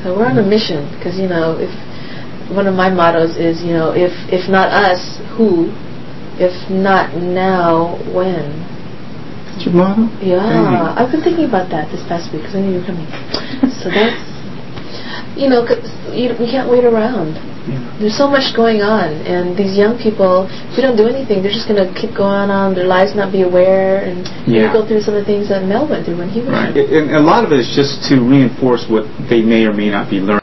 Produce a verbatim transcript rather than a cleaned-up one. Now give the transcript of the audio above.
So we're on a mission, because, you know, if one of my mottos is, you know, if if not us, who? If not now, when? That's your motto? Yeah, Dang. I've been thinking about that this past week because I knew you were coming. So that's, you know, cause you, we can't wait around. Yeah. There's so much going on, and these young people, if we don't do anything, they're just going to keep going on, their lives not be aware, and yeah. go through some of the things that Mel went through when he was right. young. And a lot of it is just to reinforce what they may or may not be learning.